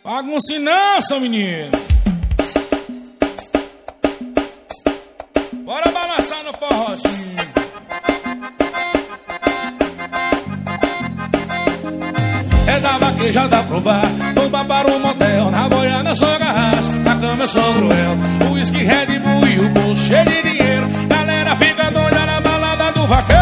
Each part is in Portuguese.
Bagunce não, seu menino. Bora balançar no forrozinho. É da vaquejada pro bar, vou para o motel. Na boiada eu sou garrasco, na cama eu sou cruel. O whisky, Red Bull e o bolso cheio de dinheiro. Galera fica doida na balada do vaqueiro.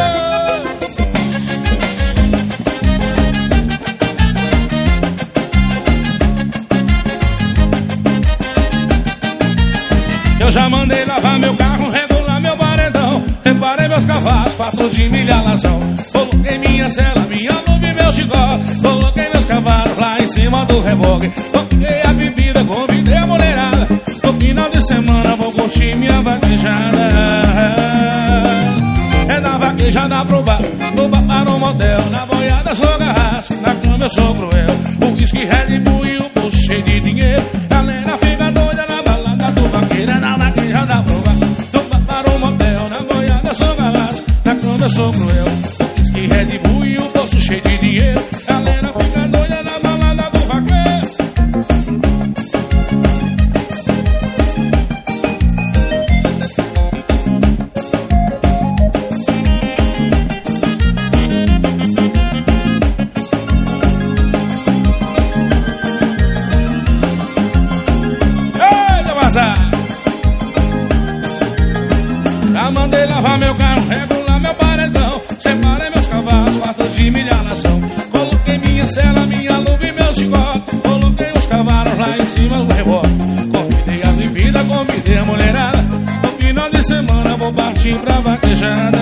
Eu já mandei lavar meu carro, regular meu paredão. Reparei meus cavalos, fato de milhalação. Coloquei minha cela, minha luva e meu chicó. Coloquei meus cavalos lá em cima do reboque. Coloquei a bebida, convidei a mulherada. No final de semana vou curtir minha vaquejada. É da vaquejada pro bar, do bar para o motel. Na boiada sou garrasco, na cama eu sou cruel. O whisky, Red Bull e o bolso cheio de dinheiro. Galera fica doida na balada do vaqueiro. É da vaquejada pro bar, do bar para o motel. Na boiada eu sou garrasco, na cama eu sou cruel. O whisky, Red Bull e o bolso cheio de dinheiro. Galera fica doida na balada do vaqueiro. Já mandei lavar meu carro, regular meu paredão. Separei meus cavalos, fato de milhalação. Coloquei minha cela, minha luva e meu chicote. Coloquei os cavalos lá em cima do rebote. Convidei a bebida, convidei a mulherada. No final de semana vou partir pra vaquejada.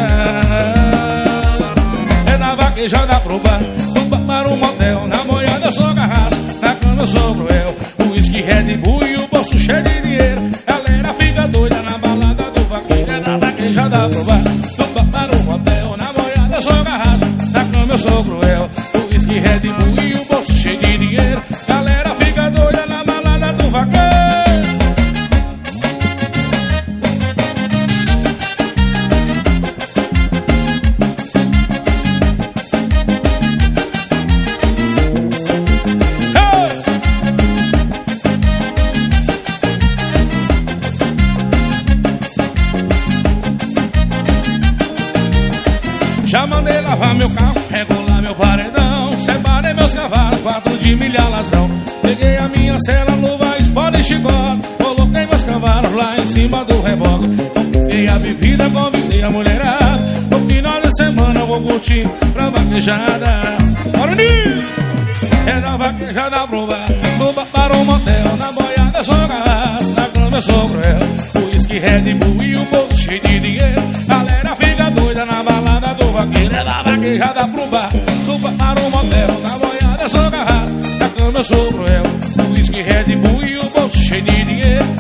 É da vaquejada pro bar, do bar para o motel. Na boiada eu sou garrasco, na cama eu sou cruel. O whisky, Red Bull e o bolso cheio de dinheiro. Galera fica doida na balada do vaqueiro. É da vaquejada pro bar, do bar para o motel. Na boiada eu sou garrasco, na cama eu sou cruel. O whisky, Red Bull e o bolso cheio de dinheiro. Galera fica doida na balada do vaqueiro. Já mandei lavar meu carro, regular meu paredão. Separei meus cavalos, quatro de milhalação. Peguei a minha cela, luva, espora e chicote. Coloquei meus cavalos lá em cima do reboque. Peguei a bebida, convidei a mulherada. No final de semana eu vou curtir pra vaquejada. Bora, menino! É da vaquejada pro bar, do bar para o motel. Na boiada eu sou garrasco, na cama eu sou cruel. O whisky, Red Bull e o bolso cheio de dinheiro. Galera fica doida na balada do vaqueiro. É da vaquejada pro bar, do bar para o motel. Na boiada eu sou garrasco, na cama eu sou cruel. O whisky, Red Bull e o bolso cheio de dinheiro.